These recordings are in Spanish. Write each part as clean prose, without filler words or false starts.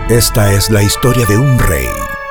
Esta es la historia de un rey.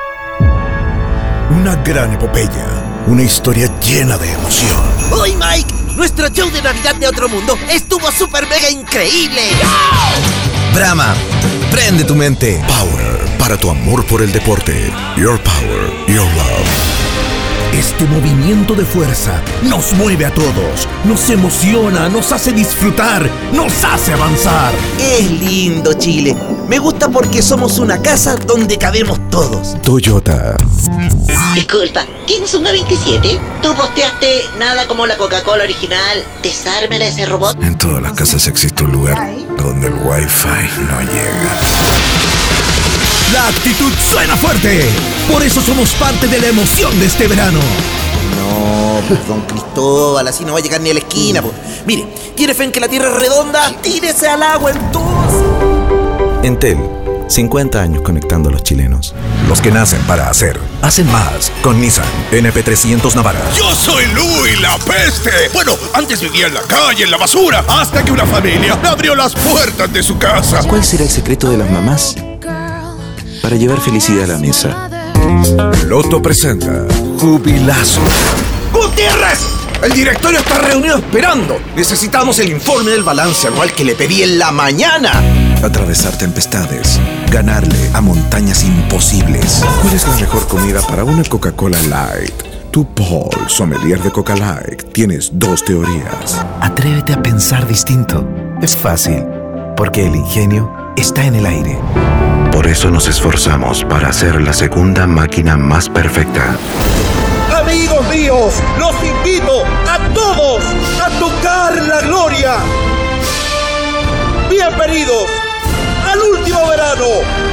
Una gran epopeya. Una historia llena de emoción. ¡Hoy, Mike! Nuestro show de Navidad de Otro Mundo estuvo súper mega increíble. Brahma, prende tu mente. Power para tu amor por el deporte. Your power, your love. Este movimiento de fuerza nos mueve a todos, nos emociona, nos hace disfrutar, nos hace avanzar. Es lindo Chile. Me gusta porque somos una casa donde cabemos todos. Toyota. Disculpa, ¿tienes una 27? ¿Tú posteaste nada como la Coca-Cola original? ¿Desármela ese robot? En todas las casas existe un lugar donde el Wi-Fi no llega. La actitud suena fuerte. Por eso somos parte de la emoción de este verano. No, pues don Cristóbal, así no va a llegar ni a la esquina. Pues. Mire, ¿tiene fe en que la tierra es redonda? Tírese al agua entonces. Entel, 50 años conectando a los chilenos. Los que nacen para hacer, hacen más. Con Nissan NP300 Navara. Yo soy Louis la peste. Bueno, antes vivía en la calle, en la basura, hasta que una familia me abrió las puertas de su casa. ¿Cuál será el secreto de las mamás para llevar felicidad a la mesa? Loto presenta Jubilazo. ¡Gutiérrez! El directorio está reunido esperando. Necesitamos el informe del balance anual que le pedí en la mañana. Atravesar tempestades, ganarle a montañas imposibles. ¿Cuál es la mejor comida para una Coca-Cola Light? Tú, Paul, sommelier de Coca Light, tienes 2 teorías. Atrévete a pensar distinto. Es fácil, porque el ingenio está en el aire. Por eso nos esforzamos para hacer la segunda máquina más perfecta. Amigos míos, los invito a todos a tocar la gloria. Bienvenidos al último verano